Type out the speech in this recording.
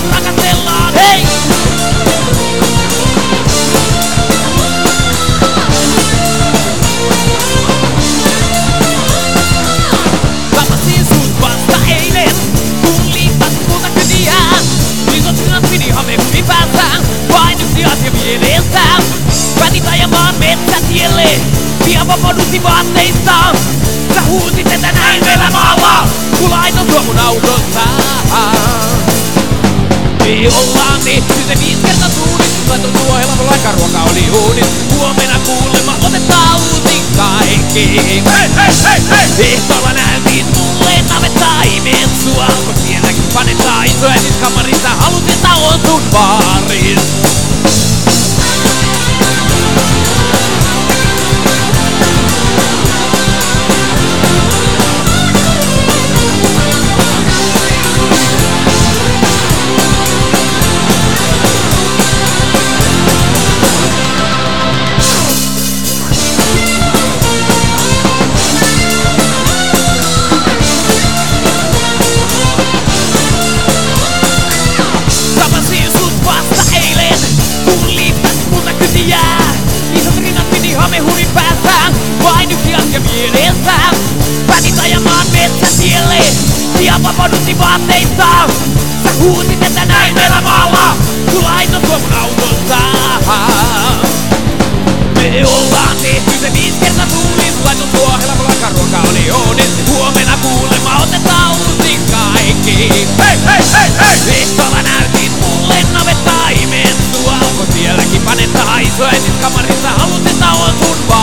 rakastellaan, hei! Tapasin sut vasta eilen, kun liittas multa kytiään. Isot sinat pidi hamehuri päässään, vain yksi asia mielessä. Päätit ajamaan metsätielle, pian vapaudutti vaatteistaan. Sä huusit, että näin meillä maalla, kun laitoin tuo mun autossa. Me ollaan tehty se 5 kertaa suunnit, laitoin tuo helpolla aikaruoka oli uunit. Huomenna kuulemma otetaan uusi kaikki. Hei, hei, hei, hei! Ehtoolla näytit mulle navettaa imeen sua, kun sielläkin panetaan isoäitis kamarissa. Halusin, että on sun baaris. Tapasin sut vasta eilen, kun liittas multa kytiää. Isot rinnat piti hamehurin päässään, vain yksi asia mielessä. Päätit ajamaan metsätielle, pian vapaudutti vaatteistaan. Sä huusit, että näin meillä maalla, kun laitoin tuo mun autossa. Me ollaan tehty se 5 kertaa suunnit, laitoin tuo helpolla aikaruoka oli uunit. Huomenna kuulemma otetaan uusi kaikki. Hei, hei, hei, hei! Ehtoolla näytit mulle navettaa imeen sua, kun sielläkin panetaan isoäitis kamarissa. Halusit, että on sun